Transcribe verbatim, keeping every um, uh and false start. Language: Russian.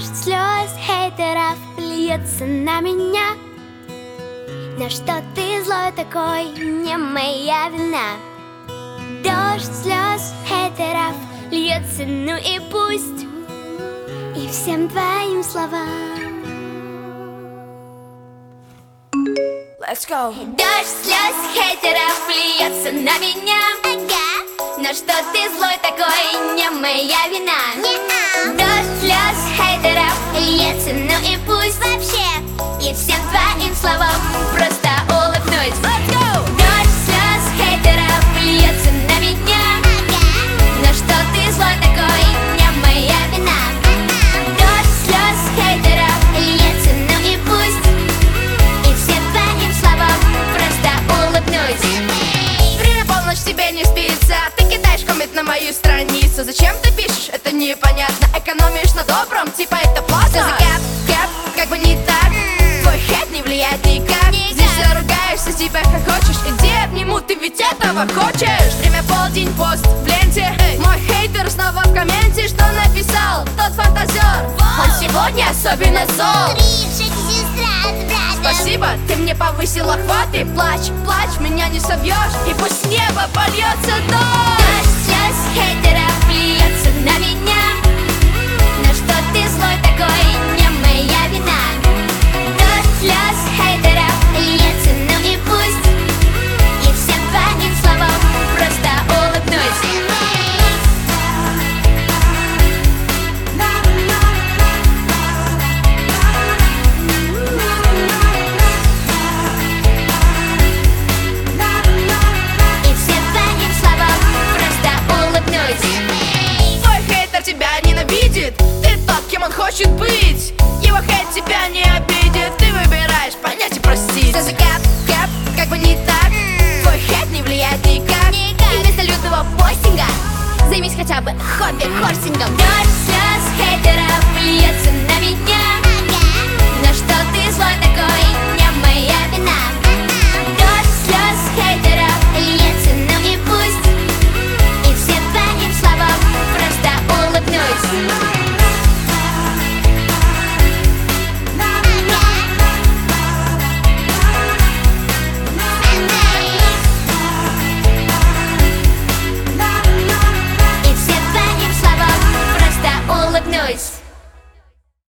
Дождь слез хейтеров льется на меня. На что ты злой такой, не моя вина. Дождь слез хейтеров льется, ну и пусть. И всем твоим словам Let's go. Дождь слез хейтеров льется на меня. Ага. На что ты злой такой, не моя вина. Не Дождь слез хейтеров льется, ну и пусть. Вообще. И всем твоим словам просто улыбнусь. Let's go. Дождь слез хейтеров льется на меня. Ага. На что ты злой такой, не моя вина. Ага. Дождь слез хейтеров льется, ну и пусть. И всем твоим словам просто улыбнусь. Время полночь, тебе не спится. Ты кидаешь коммент на мою страницу. Зачем ты пишешь, это непонятно. Экономишь на добром, типа это плата. Что за кэп, кэп, как бы не так. Твой хейт не влияет никак. Здесь все ругаешься, типа как хочешь. Иди обниму, ты ведь этого хочешь. Время полдень, пост в ленте. Мой хейтер снова в комменте. Что написал тот фантазер? Он сегодня особенно зол. Спасибо, ты мне повысил охваты. Плачь, плачь, меня не собьешь. И пусть с неба польется дождь. Дождь слез хейтеров льется на меня. На что ты злой такой, не моя вина. Дождь слез хейтеров льется, ну и пусть. И всем твоим словам просто улыбнусь. Тебя ненавидит, ты тот, кем он хочет быть. Его хейт тебя не обидит. Ты выбираешь понять и простить. Что за кэп, кэп, как бы не так. Твой хейт не влияет никак. И вместо лютого постинга займись хотя бы хобби-хорсингом. Дождь слез хейтеров льется